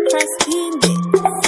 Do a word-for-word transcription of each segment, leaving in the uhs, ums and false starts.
Press Indie.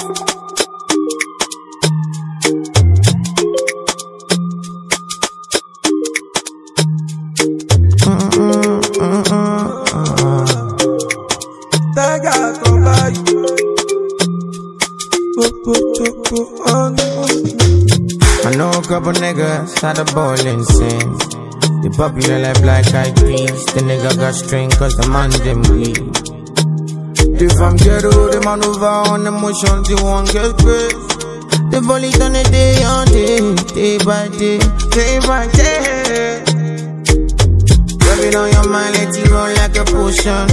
I know a couple niggas had a ballin' sin. They popular like black eyed peas. The nigga got string cause the man them weak. They from ghetto, they maneuver on emotions, they won't get grace. They bully on a day on day, day by day, day by day. Rub it on your mind, let it roll like a potion.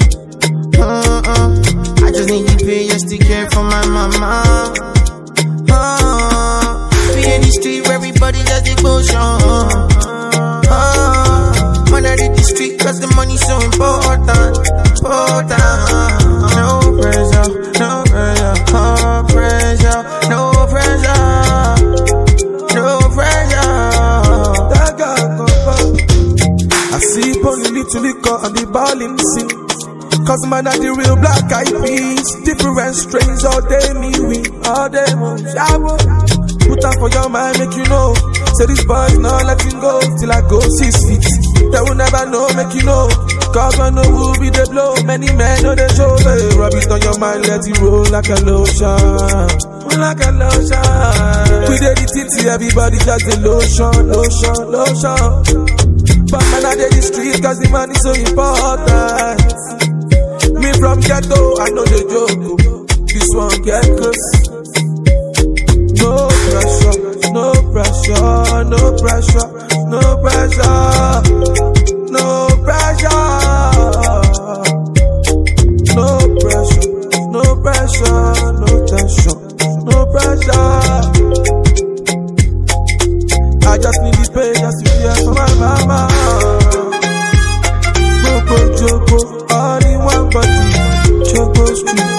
Uh-uh. I just need to pay just to care for my mama. Uh-uh. Be in the street where everybody does devotion. Uh, man, I did the street cause the money's so important. Important. No pressure, no pressure, no pressure, no pressure, no pressure. That guy come back. I see only little liquor and the ballin' scene. Cause man are the real black eyed peas. Different strains all day me we, all day man. Put that for your mind, make you know. Say this boy's not letting go till I go six feet. They will never know, make you know. Cause I know who be the blow. Many men know they show. Hey, rub it on your mind, let it roll like a lotion. Like a lotion. We did the titty, everybody just the lotion, lotion, lotion. But man I did the street cause the man is so important. Me from ghetto, I know the joke. This one get close. No pressure, no pressure, no pressure, no pressure, no pressure, no pressure, no pressure, no tension, no pressure. I just need the pay just to hear from my mama. Joko, Joko, all in one body, Joko Street.